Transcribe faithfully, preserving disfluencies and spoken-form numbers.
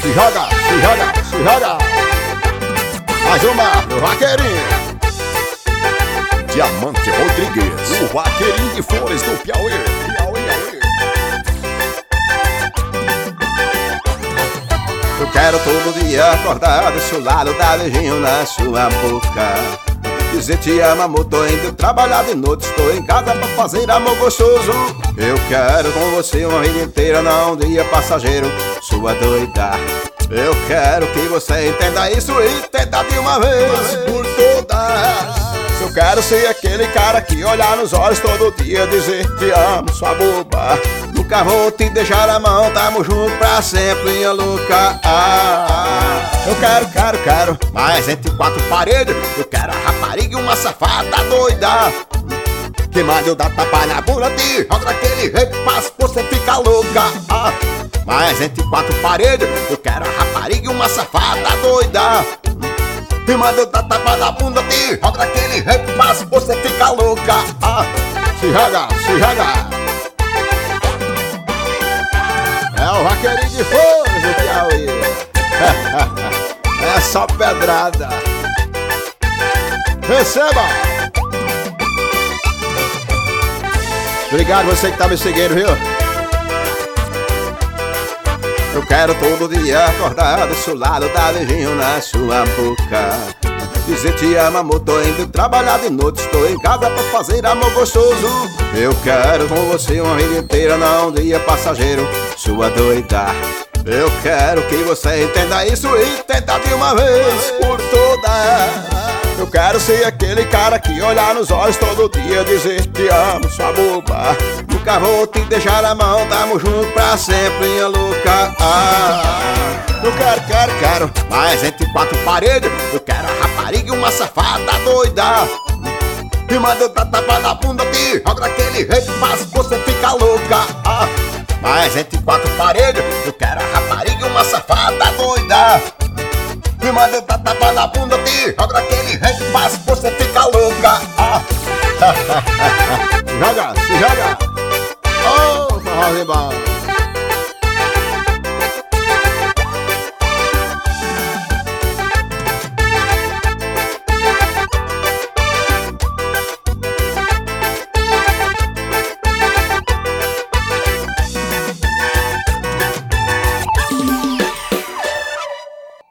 se joga, se joga, se joga. Mais uma, o vaqueirinho Diamante Rodrigues, o vaqueirinho de Flores do Piauí, Piauí, Piauí. Eu quero todo dia acordar do seu lado, dar beijinho na sua boca, dizer te amo, amor, tô indo trabalhar de noite, estou em casa pra fazer amor gostoso. Eu quero com você uma vida inteira, não um dia passageiro, sua doida. Eu quero que você entenda isso e entenda de uma vez por todas. Eu quero ser aquele cara que olhar nos olhos todo dia, dizer te amo, sua boba. Nunca vou te deixar a mão, tamo junto pra sempre, minha louca. Ah, eu quero, quero, quero, mas entre quatro paredes eu quero a rapariga e uma safada doida, que manda eu dar tapa na bunda de roda daquele jeito, faz você ficar louca. Ah, mas entre quatro paredes eu quero a rapariga e uma safada doida, que manda eu dar tapa na bunda de roda daquele jeito, faz você ficar louca. Ah, se joga, se joga. É o vaqueirinho de Flores do Piauí. É só pedrada. Receba! Obrigado você que tá me seguindo, viu? Eu quero todo dia acordar do seu lado, dar beijinho na sua boca, dizer te amo, amor, tô indo trabalhar de noite, estou em casa pra fazer amor gostoso. Eu quero com você uma vida inteira, não um dia passageiro, sua doida. Eu quero que você entenda isso e entenda de uma vez por todas. Eu quero ser aquele cara que olhar nos olhos todo dia, dizer te amo, sua boba. Nunca vou te deixar a mão, tamo junto pra sempre, minha louca. Ah, eu quero, quero, quero, mas entre quatro paredes eu quero a rapariga e uma safada doida, que manda eu dar tapa na bunda de roda daquele jeito, faz você ficar louca. Ah, mas entre quatro paredes eu quero a rapariga e uma safada doida, que manda eu dar tapa na bunda de roda daquele jeito, faz você ficar louca. Ah, joga, se joga. Oh, forró de bom.